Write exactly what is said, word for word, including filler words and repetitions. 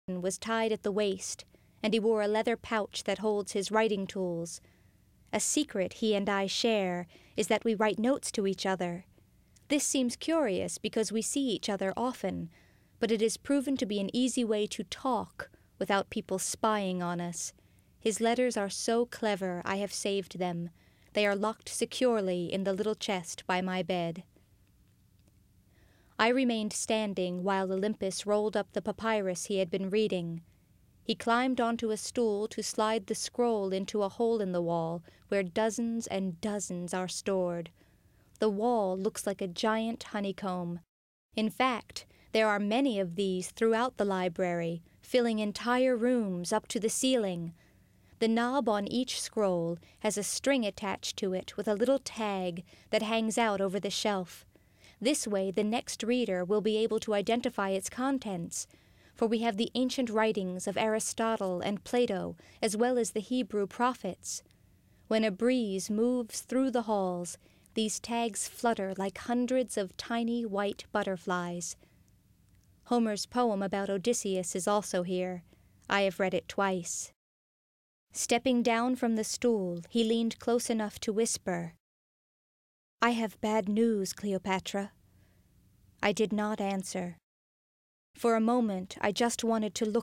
was tied at the waist, and he wore a leather pouch that holds his writing tools. A secret he and I share is that we write notes to each other. This seems curious because we see each other often, but it is proven to be an easy way to talk without people spying on us. His letters are so clever I have saved them. They are locked securely in the little chest by my bed. I remained standing while Olympus rolled up the papyrus he had been reading. He climbed onto a stool to slide the scroll into a hole in the wall where dozens and dozens are stored. The wall looks like a giant honeycomb. In fact, there are many of these throughout the library, filling entire rooms up to the ceiling. The knob on each scroll has a string attached to it with a little tag that hangs out over the shelf. This way the next reader will be able to identify its contents, for we have the ancient writings of Aristotle and Plato, as well as the Hebrew prophets. When a breeze moves through the halls, these tags flutter like hundreds of tiny white butterflies. Homer's poem about Odysseus is also here. I have read it twice. Stepping down from the stool, he leaned close enough to whisper, "I have bad news, Cleopatra." I did not answer. For a moment, I just wanted to look